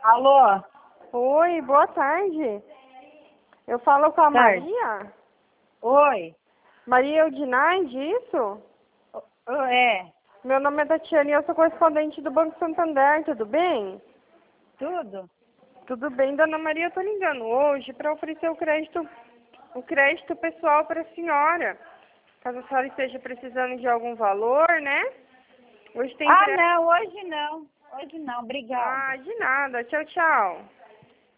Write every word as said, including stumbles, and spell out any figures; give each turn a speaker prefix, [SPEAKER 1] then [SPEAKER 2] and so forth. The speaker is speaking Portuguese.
[SPEAKER 1] Alô?
[SPEAKER 2] Oi, boa tarde. Eu falo com a
[SPEAKER 1] Tarde.
[SPEAKER 2] Maria?
[SPEAKER 1] Oi?
[SPEAKER 2] Maria Eudinaide, isso?
[SPEAKER 1] Ô, É,
[SPEAKER 2] Meu nome é Tatiana e eu sou correspondente do Banco Santander, tudo bem?
[SPEAKER 1] tudo?
[SPEAKER 2] Tudo bem, dona Maria, eu tô ligando hoje para oferecer o crédito, o crédito pessoal para a senhora. Caso a senhora esteja precisando de algum valor, né? Hoje tem
[SPEAKER 1] Ah,
[SPEAKER 2] crédito.
[SPEAKER 1] não, hoje não. Hoje não, obrigada.
[SPEAKER 2] Ah, de nada. Tchau, tchau.